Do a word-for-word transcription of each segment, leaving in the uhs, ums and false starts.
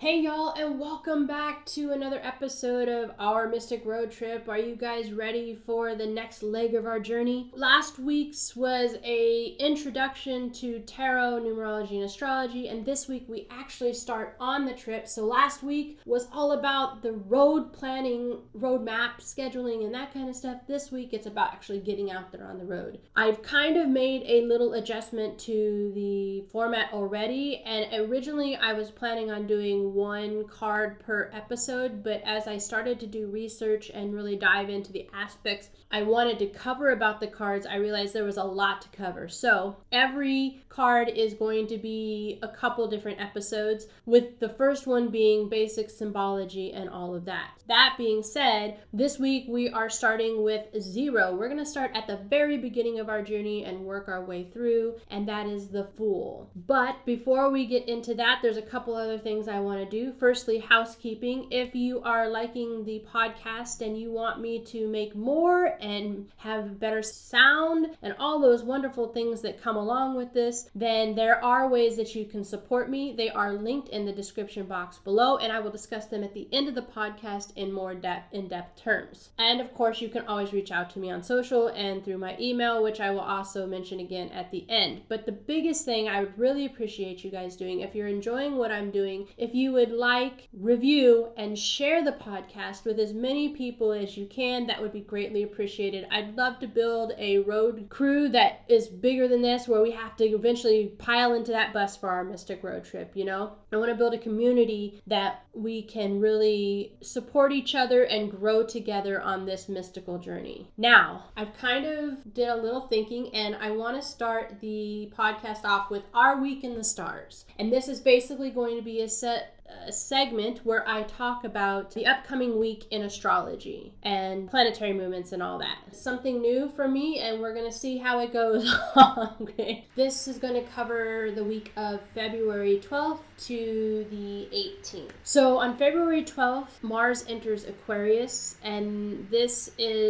Hey y'all, and welcome back to another episode of our Mystic Road Trip. Are you guys ready for the next leg of our journey? Last week's was a introduction to tarot, numerology, and astrology, and this week we actually start on the trip. So last week was all about the road planning, road map, scheduling, and that kind of stuff. This week it's about actually getting out there on the road. I've kind of made a little adjustment to the format already, and originally I was planning on doing one card per episode, but as I started to do research and really dive into the aspects I wanted to cover about the cards, I realized there was a lot to cover. So every card is going to be a couple different episodes, with the first one being basic symbology and all of that. That being said, this week we are starting with zero. We're going to start at the very beginning of our journey and work our way through, and that is the Fool. But before we get into that, there's a couple other things I want to do. Firstly, housekeeping. If you are liking the podcast and you want me to make more and have better sound and all those wonderful things that come along with this, then there are ways that you can support me. They are linked in the description box below, and I will discuss them at the end of the podcast in more depth, in-depth terms. And of course, you can always reach out to me on social and through my email, which I will also mention again at the end. But the biggest thing I would really appreciate you guys doing, if you're enjoying what I'm doing, if you would like, review, and share the podcast with as many people as you can, that would be greatly appreciated. I'd love to build a road crew that is bigger than this, where we have to eventually pile into that bus for our Mystic Road Trip, you know? I want to build a community that we can really support each other and grow together on this mystical journey. Now, I've kind of did a little thinking, and I want to start the podcast off with Our Week in the Stars. And this is basically going to be a set a segment where I talk about the upcoming week in astrology and planetary movements and all that. Something new for me, and we're going to see how it goes on. Okay. This is going to cover the week of February twelfth to the eighteenth. So on February twelfth, Mars enters Aquarius, and this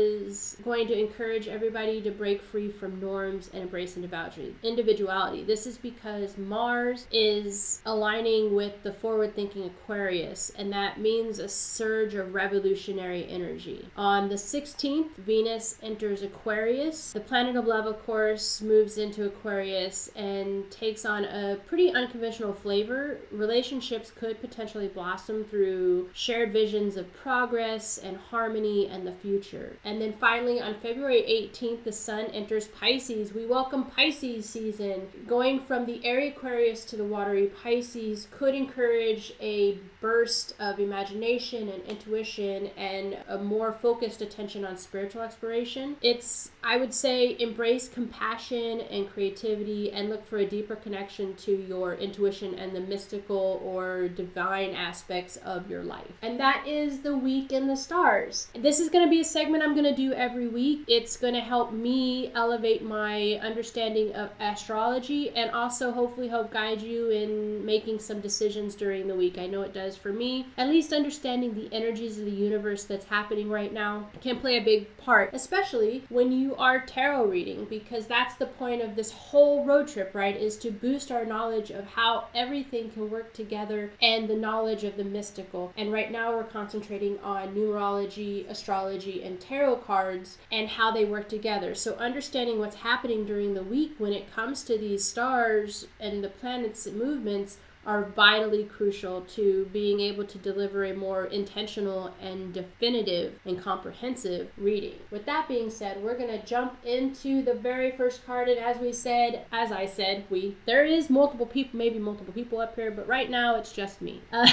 is going to encourage everybody to break free from norms and embrace individuality. This is because Mars is aligning with the forward-thinking Aquarius, and that means a surge of revolutionary energy. On the sixteenth, Venus enters Aquarius. The planet of love, of course, moves into Aquarius and takes on a pretty unconventional flavor. Relationships could potentially blossom through shared visions of progress and harmony and the future. And then finally, on February eighteenth, the Sun enters Pisces. We welcome Pisces season. Going from the airy Aquarius to the watery Pisces could encourage a burst of imagination and intuition and a more focused attention on spiritual exploration. It's, I would say, embrace compassion and creativity and look for a deeper connection to your intuition and the mystical or divine aspects of your life. And that is the week in the stars. This is going to be a segment I'm going to do every week. It's going to help me elevate my understanding of astrology and also hopefully help guide you in making some decisions during the week. I know it does for me. At least understanding the energies of the universe that's happening right now can play a big part, especially when you are tarot reading, because that's the point of this whole road trip, right? Is to boost our knowledge of how everything can work together and the knowledge of the mystical. And right now we're concentrating on numerology, astrology, and tarot cards and how they work together. So understanding what's happening during the week when it comes to these stars and the planets and movements are vitally crucial to being able to deliver a more intentional and definitive and comprehensive reading. With that being said, we're going to jump into the very first card, and as we said, as I said, we there is multiple people, maybe multiple people up here, but right now it's just me. Uh,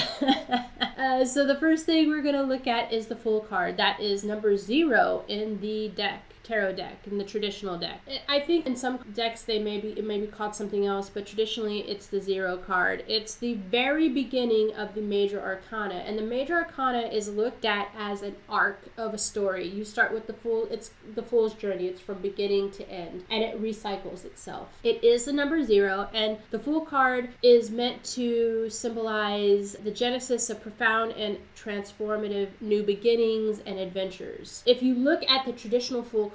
uh, so the first thing we're going to look at is the Fool card. That is number zero in the deck. Tarot deck, in the traditional deck. I think in some decks they may be, it may be called something else, but traditionally it's the zero card. It's the very beginning of the major arcana, and the major arcana is looked at as an arc of a story. You start with the Fool, it's the Fool's journey. It's from beginning to end, and it recycles itself. It is the number zero, and the Fool card is meant to symbolize the genesis of profound and transformative new beginnings and adventures. If you look at the traditional Fool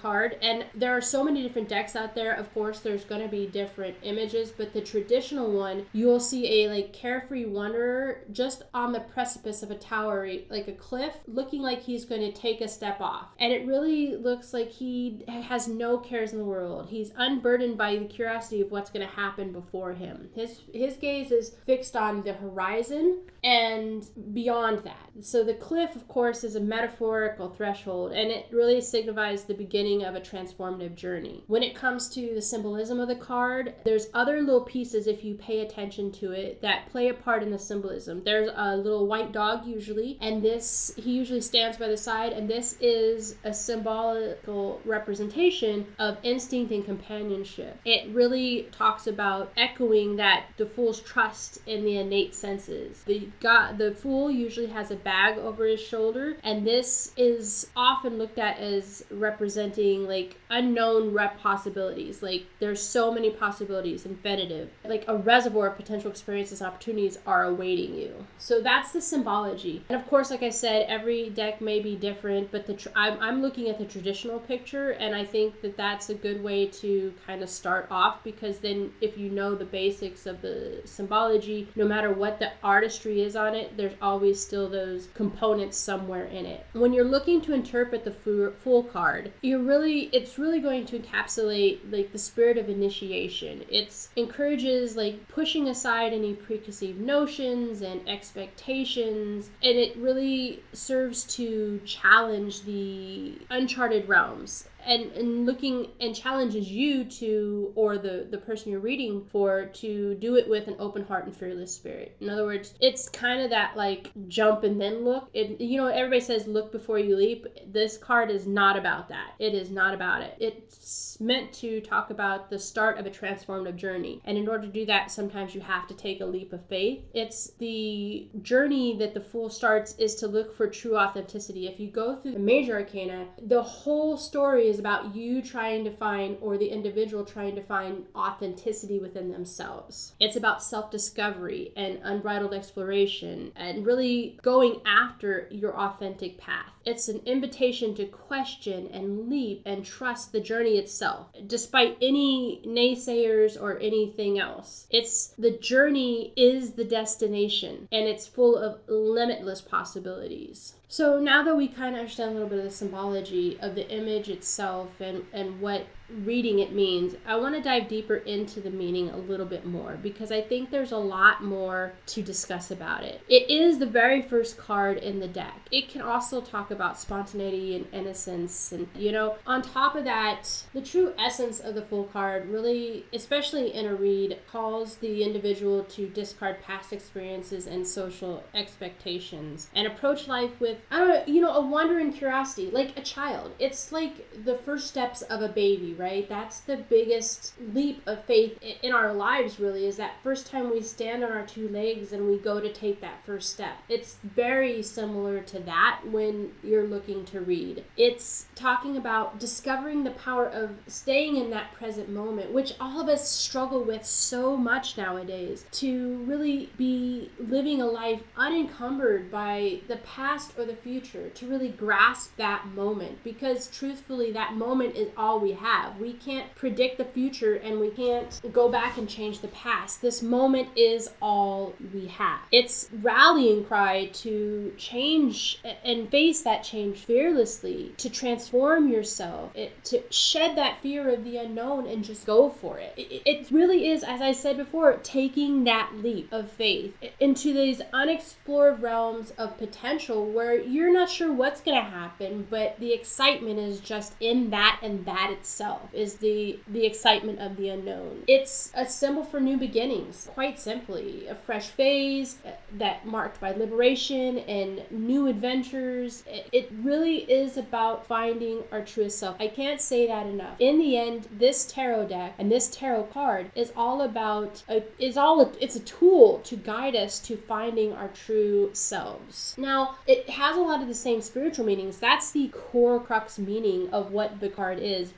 card. And there are so many different decks out there. Of course, there's going to be different images, but the traditional one, you'll see a like carefree wanderer just on the precipice of a tower, like a cliff, looking like he's going to take a step off. And it really looks like he has no cares in the world. He's unburdened by the curiosity of what's going to happen before him. His his gaze is fixed on the horizon and beyond that. So the cliff, of course, is a metaphorical threshold, and it really signifies the beginning of a transformative journey. When it comes to the symbolism of the card, there's other little pieces, if you pay attention to it, that play a part in the symbolism. There's a little white dog usually, and this, he usually stands by the side, and this is a symbolical representation of instinct and companionship. It really talks about echoing that the fool's trust in the innate senses. The God, the fool usually has a bag over his shoulder, and this is often looked at as representing like unknown rep possibilities. Like there's so many possibilities, infinitive, like a reservoir of potential experiences and opportunities are awaiting you. So that's the symbology. And of course, like I said, every deck may be different, but the tr- I'm, I'm looking at the traditional picture, and I think that that's a good way to kind of start off, because then if you know the basics of the symbology, no matter what the artistry is on it, there's always still those components somewhere in it. When you're looking to interpret the Fool card, you're really, it's really going to encapsulate like the spirit of initiation. It encourages like pushing aside any preconceived notions and expectations, and it really serves to challenge the uncharted realms. And, and looking and challenges you to, or the, the person you're reading for, to do it with an open heart and fearless spirit. In other words, it's kind of that like jump and then look. It, you know, everybody says look before you leap. This card is not about that. It is not about it. It's meant to talk about the start of a transformative journey. And in order to do that, sometimes you have to take a leap of faith. It's the journey that the Fool starts is to look for true authenticity. If you go through the major arcana, the whole story is about you trying to find, or the individual trying to find, authenticity within themselves. It's about self-discovery and unbridled exploration and really going after your authentic path. It's an invitation to question and leap and trust the journey itself, despite any naysayers or anything else. It's the journey is the destination, and it's full of limitless possibilities. So now that we kind of understand a little bit of the symbology of the image itself and, and what reading it means, I want to dive deeper into the meaning a little bit more, because I think there's a lot more to discuss about it. It is the very first card in the deck. It can also talk about spontaneity and innocence, and you know, on top of that, the true essence of the Fool card really, especially in a read, calls the individual to discard past experiences and social expectations and approach life with, I don't know, you know, a wonder and curiosity, like a child. It's like the first steps of a baby, right? That's the biggest leap of faith in our lives, really, is that first time we stand on our two legs and we go to take that first step. It's very similar to that when you're looking to read. It's talking about discovering the power of staying in that present moment, which all of us struggle with so much nowadays, to really be living a life unencumbered by the past or the future, to really grasp that moment, because truthfully that moment is all we have. We can't predict the future, and we can't go back and change the past. This moment is all we have. It's rallying cry to change and face that change fearlessly, to transform yourself, it, to shed that fear of the unknown and just go for it. It, it really is, as I said before, taking that leap of faith into these unexplored realms of potential where you're not sure what's going to happen, but the excitement is just in that, and that itself is the the excitement of the unknown. It's a symbol for new beginnings, quite simply. A fresh phase that marked by liberation and new adventures. It, it really is about finding our truest self. I can't say that enough. In the end, this tarot deck and this tarot card is all about, a, is all a, it's a tool to guide us to finding our true selves. Now, it has a lot of the same spiritual meanings. That's the core crux meaning of what the card is, but there are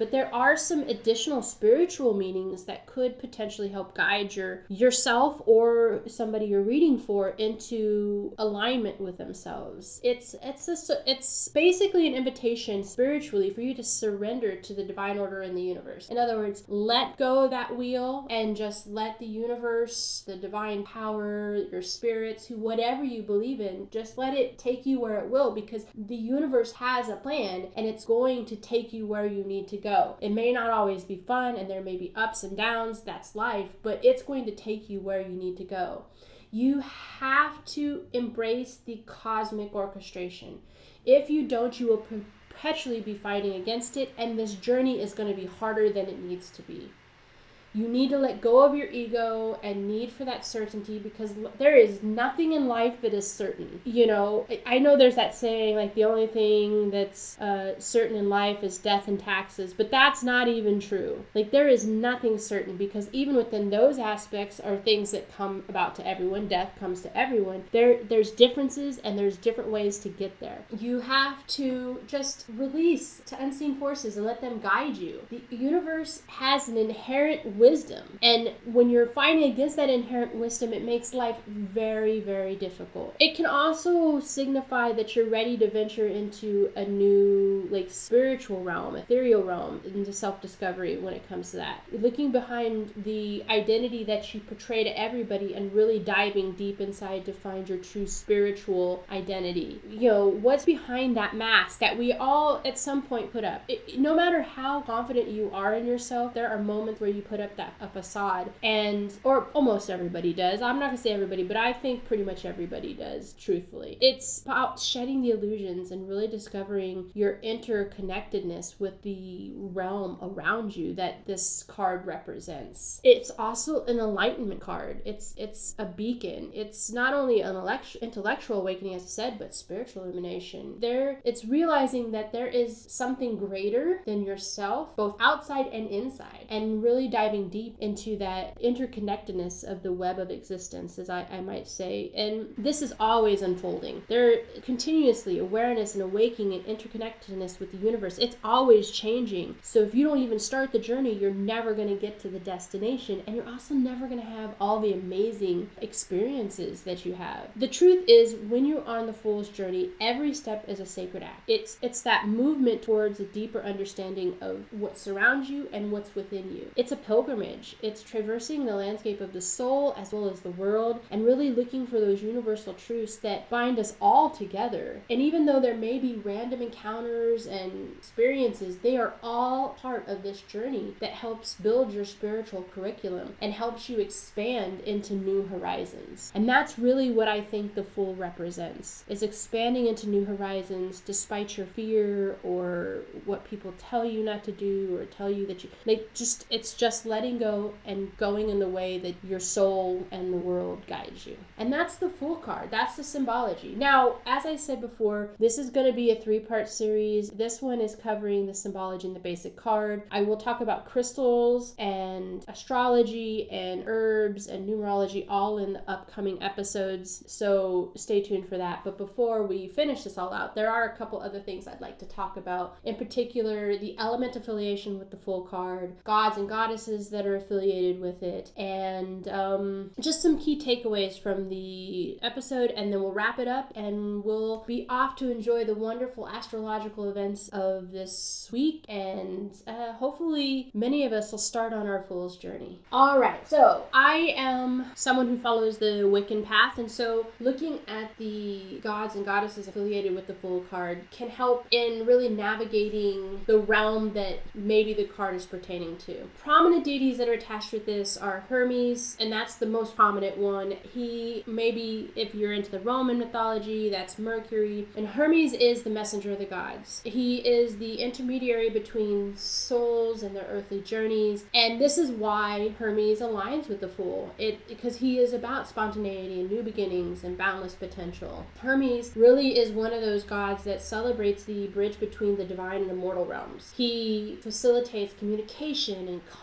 are some additional spiritual meanings that could potentially help guide your yourself or somebody you're reading for into alignment with themselves. It's it's a, it's basically an invitation spiritually for you to surrender to the divine order in the universe. In other words, let go of that wheel and just let the universe, the divine power, your spirits, who whatever you believe in, just let it take you where it will, because the universe has a plan and it's going to take you where you need to go. It may not always be fun and there may be ups and downs, that's life, but it's going to take you where you need to go. You have to embrace the cosmic orchestration. If you don't, you will perpetually be fighting against it, and this journey is going to be harder than it needs to be. You need to let go of your ego and need for that certainty, because there is nothing in life that is certain. You know, I know there's that saying, like, the only thing that's uh, certain in life is death and taxes, but that's not even true. Like, there is nothing certain, because even within those aspects are things that come about to everyone. Death comes to everyone. There, there's differences and there's different ways to get there. You have to just release to unseen forces and let them guide you. The universe has an inherent wisdom wisdom. And when you're fighting against that inherent wisdom, it makes life very, very difficult. It can also signify that you're ready to venture into a new, like, spiritual realm, ethereal realm, into self-discovery when it comes to that. Looking behind the identity that you portray to everybody and really diving deep inside to find your true spiritual identity. You know, what's behind that mask that we all at some point put up? It, no matter how confident you are in yourself, there are moments where you put up that a facade, and or almost everybody does. I'm not gonna say everybody, but I think pretty much everybody does, truthfully. It's about shedding the illusions and really discovering your interconnectedness with the realm around you that this card represents. It's also an enlightenment card. It's it's a beacon. It's not only an elect- intellectual awakening, as I said, but spiritual illumination. There, it's realizing that there is something greater than yourself, both outside and inside, and really diving deep into that interconnectedness of the web of existence, as I, I might say. And this is always unfolding. There continuously awareness and awakening and interconnectedness with the universe. It's always changing. So if you don't even start the journey, you're never going to get to the destination, and you're also never going to have all the amazing experiences that you have. The truth is, when you're on the Fool's journey, every step is a sacred act. It's it's that movement towards a deeper understanding of what surrounds you and what's within you. It's a pilgrimage. It's traversing the landscape of the soul as well as the world, and really looking for those universal truths that bind us all together. And even though there may be random encounters and experiences, they are all part of this journey that helps build your spiritual curriculum and helps you expand into new horizons. And that's really what I think the Fool represents, is expanding into new horizons despite your fear or what people tell you not to do or tell you that you, like, just, it's just letting go and going in the way that your soul and the world guides you. And that's the Fool card. That's the symbology. Now, as I said before, this is going to be a three-part series. This one is covering the symbology and the basic card. I will talk about crystals and astrology and herbs and numerology all in the upcoming episodes, so stay tuned for that. But before we finish this all out, there are a couple other things I'd like to talk about. In particular, the element affiliation with the Fool card, gods and goddesses that are affiliated with it, and um, just some key takeaways from the episode, and then we'll wrap it up and we'll be off to enjoy the wonderful astrological events of this week, and uh, hopefully many of us will start on our Fool's journey. Alright, so I am someone who follows the Wiccan path, and so looking at the gods and goddesses affiliated with the Fool card can help in really navigating the realm that maybe the card is pertaining to. Prominent deities that are attached with this are Hermes, and that's the most prominent one. He, maybe if you're into the Roman mythology, that's Mercury, and Hermes is the messenger of the gods. He is the intermediary between souls and their earthly journeys, and this is why Hermes aligns with the Fool, it because he is about spontaneity and new beginnings and boundless potential. Hermes really is one of those gods that celebrates the bridge between the divine and the mortal realms. He facilitates communication and commerce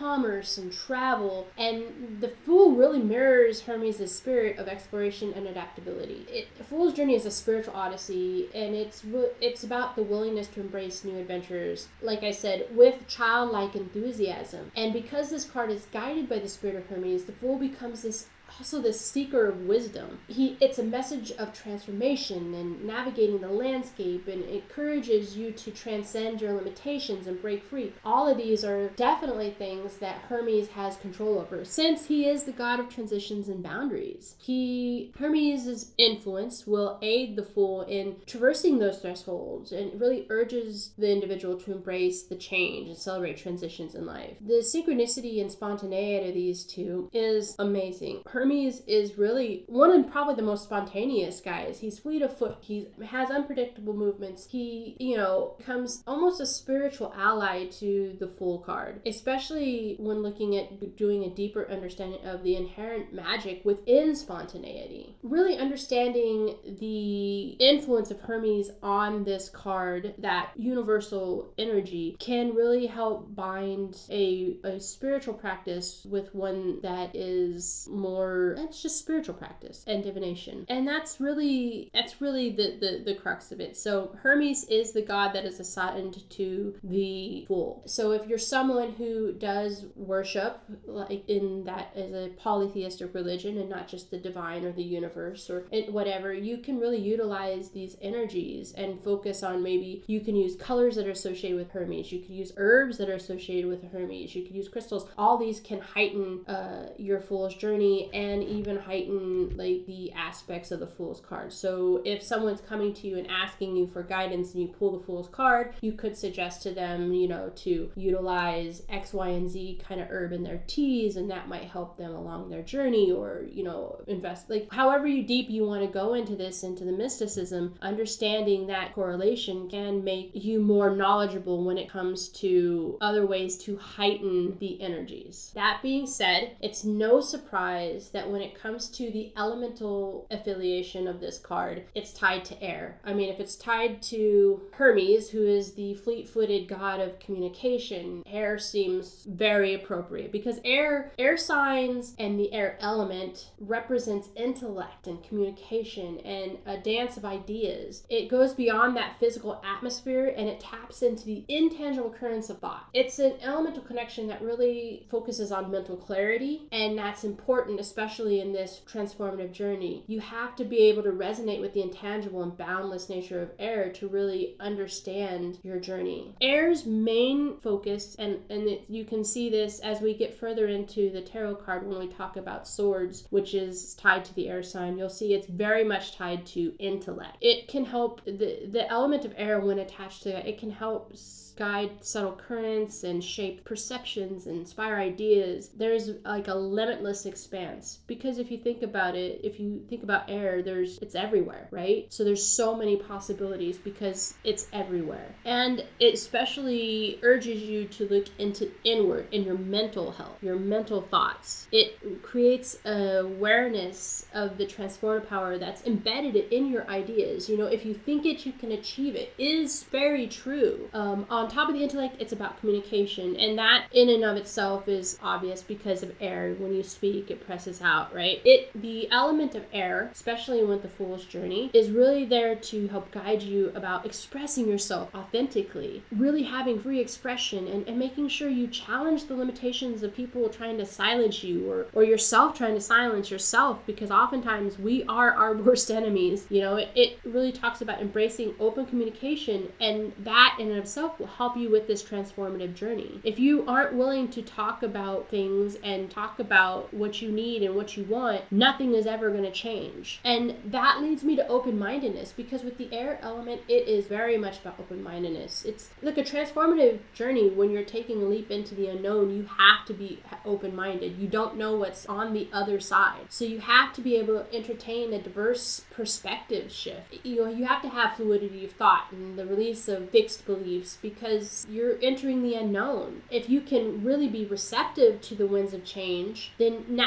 universe and travel. And the Fool really mirrors Hermes' spirit of exploration and adaptability. It, Fool's Journey is a spiritual odyssey, and it's it's about the willingness to embrace new adventures, like I said, with childlike enthusiasm. And because this card is guided by the spirit of Hermes, the Fool becomes this also this seeker of wisdom. He it's a message of transformation and navigating the landscape, and it encourages you to transcend your limitations and break free. All of these are definitely things that Hermes has control over, since he is the god of transitions and boundaries. He Hermes' influence will aid the Fool in traversing those thresholds, and it really urges the individual to embrace the change and celebrate transitions in life. The synchronicity and spontaneity of these two is amazing. Hermes is really one of probably the most spontaneous guys. He's fleet of foot. He has unpredictable movements. He, you know, becomes almost a spiritual ally to the Fool card, especially when looking at doing a deeper understanding of the inherent magic within spontaneity. Really understanding the influence of Hermes on this card, that universal energy, can really help bind a, a spiritual practice with one that is more, it's just spiritual practice and divination. And that's really that's really the, the the crux of it. So Hermes is the god that is assigned to the Fool. So if you're someone who does worship like in that as a polytheistic religion and not just the divine or the universe or whatever, you can really utilize these energies and focus on, maybe you can use colors that are associated with Hermes, you could use herbs that are associated with Hermes, you could use crystals. All these can heighten uh, your Fool's journey and even heighten like the aspects of the Fool's card. So if someone's coming to you and asking you for guidance and you pull the Fool's card, you could suggest to them, you know, to utilize X, Y, and Z kind of herb in their teas, and that might help them along their journey, or, you know, invest, like however you deep you want to go into this, into the mysticism. Understanding that correlation can make you more knowledgeable when it comes to other ways to heighten the energies. That being said, it's no surprise that when it comes to the elemental affiliation of this card, it's tied to air. I mean, if it's tied to Hermes, who is the fleet-footed god of communication, air seems very appropriate, because air air signs and the air element represents intellect and communication and a dance of ideas. It goes beyond that physical atmosphere and it taps into the intangible currents of thought. It's an elemental connection that really focuses on mental clarity, and that's important, especially in this transformative journey. You have to be able to resonate with the intangible and boundless nature of air to really understand your journey. Air's main focus, and, and it, you can see this as we get further into the tarot card when we talk about swords, which is tied to the air sign, you'll see it's very much tied to intellect. It can help, the, the element of air when attached to it, it can help guide subtle currents and shape perceptions and inspire ideas. There's like a limitless expanse, because if you think about it, if you think about air, there's it's everywhere, right? So there's so many possibilities because it's everywhere. And it especially urges you to look into inward in your mental health, your mental thoughts. It creates awareness of the transformative power that's embedded in your ideas. You know, if you think it, you can achieve it, is very true. Um, on top of the intellect, it's about communication, and that in and of itself is obvious because of air. When you speak, it presses out, right? It the element of air, especially with the Fool's Journey, is really there to help guide you about expressing yourself authentically, really having free expression, and, and making sure you challenge the limitations of people trying to silence you, or, or yourself trying to silence yourself, because oftentimes we are our worst enemies. You know, it, it really talks about embracing open communication, and that in and of itself will help you with this transformative journey. If you aren't willing to talk about things and talk about what you need and what you want, nothing is ever going to change. And that leads me to open-mindedness, because with the air element, it is very much about open-mindedness. It's like a transformative journey. When you're taking a leap into the unknown, you have to be open-minded. You don't know what's on the other side. So you have to be able to entertain a diverse perspective shift. You know, you have to have fluidity of thought and the release of fixed beliefs, because you're entering the unknown. If you can really be receptive to the winds of change, then navigating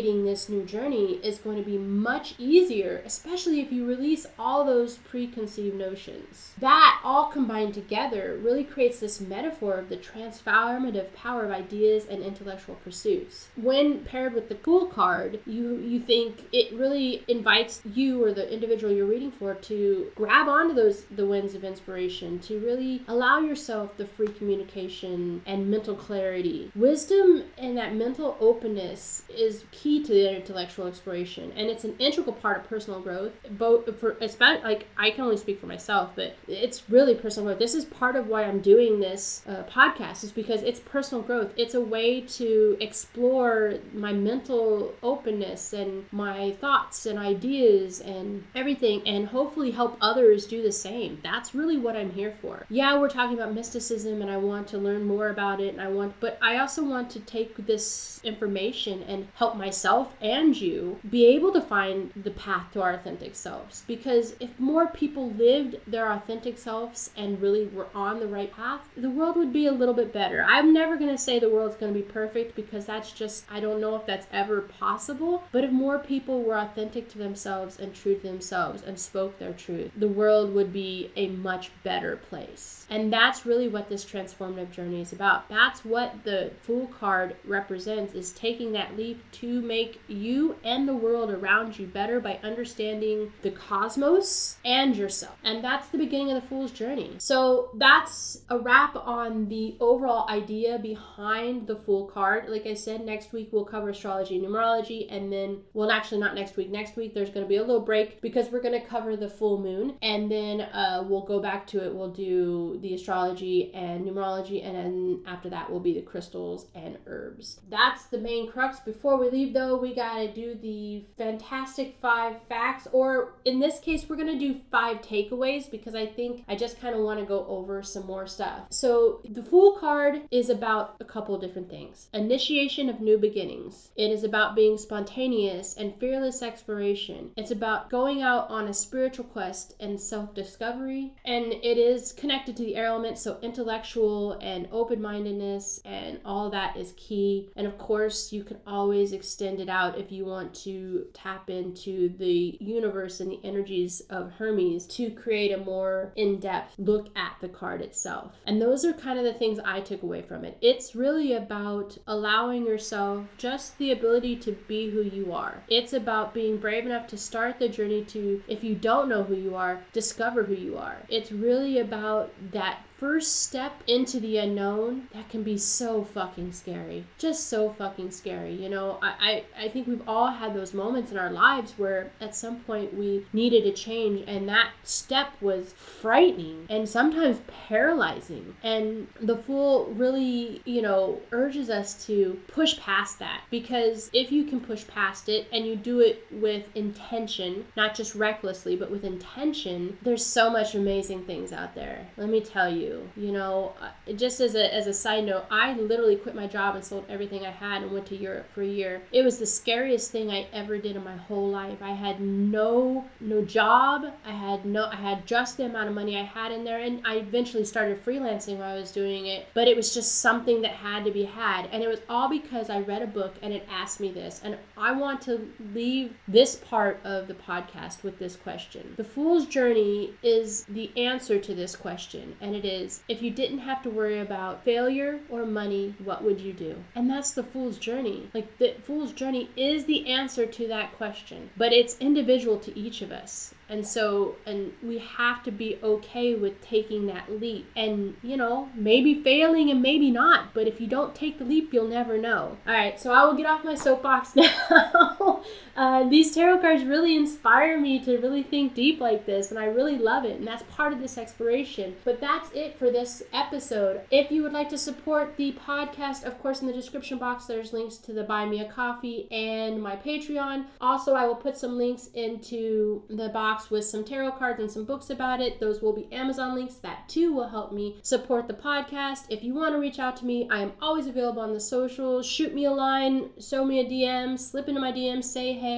navigating this new journey is going to be much easier, especially if you release all those preconceived notions. That all combined together really creates this metaphor of the transformative power of ideas and intellectual pursuits. When paired with the Fool card, you, you think it really invites you or the individual you're reading for to grab onto those the winds of inspiration, to really allow yourself the free communication and mental clarity. Wisdom and that mental openness is key to the intellectual exploration, and it's an integral part of personal growth. Both for especially, like, I can only speak for myself, but it's really personal growth. This is part of why I'm doing this uh, podcast, is because it's personal growth. It's a way to explore my mental openness and my thoughts and ideas and everything, and hopefully help others do the same. That's really what I'm here for. Yeah, we're talking about mysticism, and I want to learn more about it, and I want, but I also want to take this information and help myself and you be able to find the path to our authentic selves. Because if more people lived their authentic selves and really were on the right path, the world would be a little bit better. I'm never going to say the world's going to be perfect, because that's just, I don't know if that's ever possible. But if more people were authentic to themselves and true to themselves and spoke their truth, the world would be a much better place. And that's really what this transformative journey is about. That's what the Fool card represents, is taking that leap to make you and the world around you better by understanding the cosmos and yourself. And that's the beginning of the Fool's journey. So that's a wrap on the overall idea behind the Fool card. Like I said, next week we'll cover astrology and numerology, and then, well, actually not next week. Next week there's going to be a little break because we're going to cover the full moon, and then uh, we'll go back to it. We'll do the astrology and numerology, and then after that will be the crystals and herbs. That's the main crux. Before we leave, though, we gotta do the fantastic five facts, or in this case we're gonna do five takeaways, because I think I just kind of want to go over some more stuff. So the Fool card is about a couple of different things. Initiation of new beginnings. It is about being spontaneous and fearless exploration. It's about going out on a spiritual quest and self-discovery, and it is connected to the air element, so intellectual and open-mindedness and all that is key. And of course, you can always extend it out if you want to tap into the universe and the energies of Hermes to create a more in-depth look at the card itself. And those are kind of the things I took away from it. It's really about allowing yourself just the ability to be who you are. It's about being brave enough to start the journey to, if you don't know who you are, discover who you are. It's really about that first step into the unknown that can be so fucking scary. Just so fucking scary. You know, I, I, I think we've all had those moments in our lives where at some point we needed a change, and that step was frightening and sometimes paralyzing. And the Fool really, you know, urges us to push past that, because if you can push past it and you do it with intention, not just recklessly, but with intention, there's so much amazing things out there. Let me tell you. You know, just as a as a side note, I literally quit my job and sold everything I had and went to Europe for a year. It was the scariest thing I ever did in my whole life. I had no no job. I had no I had just the amount of money I had in there, and I eventually started freelancing while I was doing it. But it was just something that had to be had, and it was all because I read a book and it asked me this. And I want to leave this part of the podcast with this question. The Fool's journey is the answer to this question, and it is, if you didn't have to worry about failure or money, what would you do? And that's the Fool's journey. Like, the Fool's journey is the answer to that question, but it's individual to each of us. And so, and we have to be okay with taking that leap, and, you know, maybe failing and maybe not, but if you don't take the leap, you'll never know. All right, so I will get off my soapbox now. uh, these tarot cards really inspire me to really think deep like this, and I really love it, and that's part of this exploration. But that's it for this episode. If you would like to support the podcast, of course, in the description box, there's links to the Buy Me a Coffee and my Patreon. Also, I will put some links into the box with some tarot cards and some books about it. Those will be Amazon links. That too will help me support the podcast. If you want to reach out to me, I am always available on the socials. Shoot me a line, show me a D M, slip into my D M, say hey.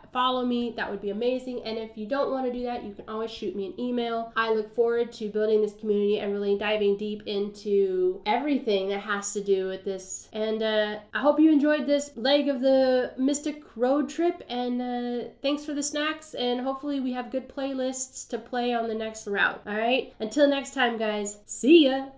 follow me, that would be amazing. And if you don't want to do that, you can always shoot me an email. I look forward to building this community and really diving deep into everything that has to do with this. And uh, I hope you enjoyed this leg of the Mystic road trip, and uh, thanks for the snacks, and hopefully we have good playlists to play on the next route. All right, until next time, guys, see ya.